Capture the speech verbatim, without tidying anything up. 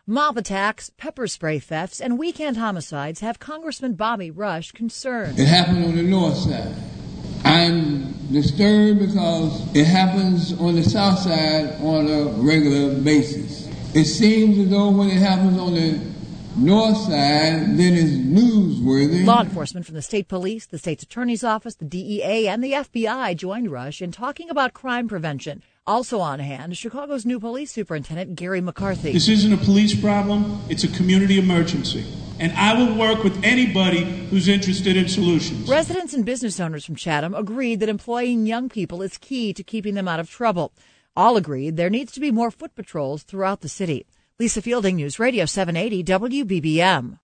Mob attacks, pepper spray thefts, and weekend homicides have Congressman Bobby Rush concerned. It happened on the north side. I'm disturbed because it happens on the south side on a regular basis. It seems as though when it happens on the north side, then it's newsworthy. Law enforcement from the state police, the state's attorney's office, the D E A, and the F B I joined Rush in talking about crime prevention. Also on hand, Chicago's new police superintendent, Gary McCarthy. This isn't a police problem, it's a community emergency. And I will work with anybody who's interested in solutions. Residents and business owners from Chatham agreed that employing young people is key to keeping them out of trouble. All agreed there needs to be more foot patrols throughout the city. Lisa Fielding, News Radio seven eighty W B B M.